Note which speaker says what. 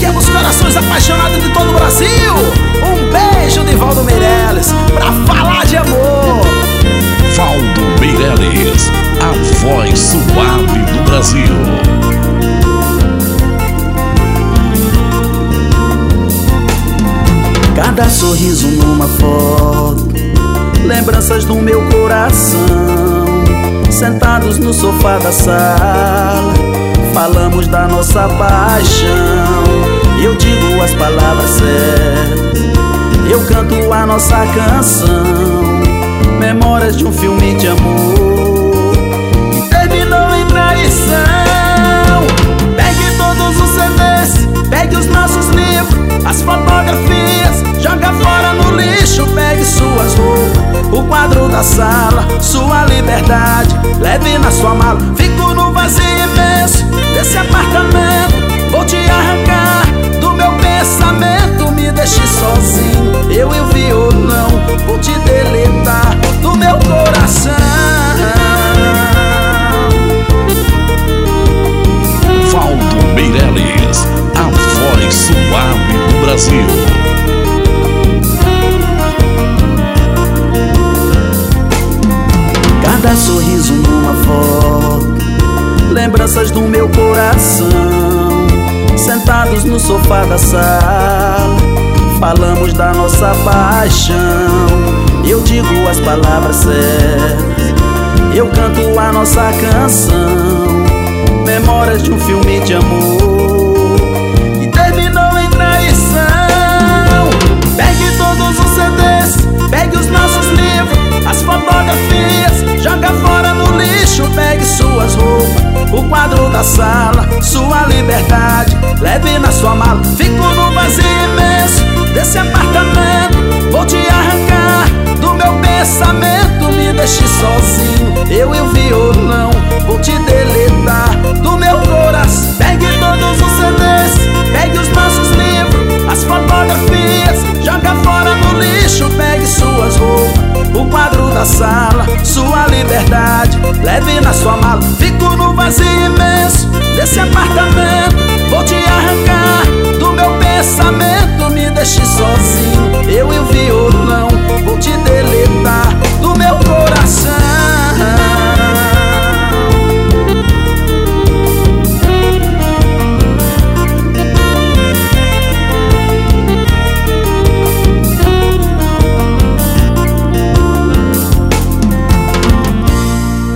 Speaker 1: pequenos corações apaixonados de todo o Brasil. Um beijo de Valdo Meirelles pra falar de amor.
Speaker 2: Valdo Meirelles, a voz suave do Brasil.
Speaker 1: Cada sorriso numa foto, lembranças do meu coração. Sentados no sofá da sala, falamos da nossa paixão. Eu digo as palavras certas, eu canto a nossa canção. Memórias de um filme de amor que terminou em traição. Pegue todos os CDs, pegue os nossos livros, as fotografias, joga fora no lixo. Pegue suas roupas, o quadro da sala, sua liberdade, leve na sua mala. Fico no vazio imenso desse apartamento, vou te arrancar do meu pensamento. Me deixe sozinho, eu e o violão, vou te deletar do meu coração.
Speaker 2: Valdo Meirelles, a voz suave do Brasil.
Speaker 1: Cada sorriso numa foto, lembranças do meu coração. Sentados no sofá da sala, falamos da nossa paixão. Eu digo as palavras certas, eu canto a nossa canção. Memórias de um filme de amor que terminou em traição. Pegue todos os CDs, pegue os nossos livros, as fotografias, joga fora no lixo. Pegue suas roupas, o quadro da sala, sua liberdade, leve na sua mala. Fico no vazio imenso desse apartamento, vou te arrancar do meu pensamento. Me deixe sozinho, eu e o violão, vou te deletar do meu coração. Pegue todos os CDs, pegue os nossos livros, as fotografias, joga fora no lixo. Pegue suas roupas, o quadro da sala, sua liberdade, leve na sua mala. Fico no vazio imenso desse apartamento,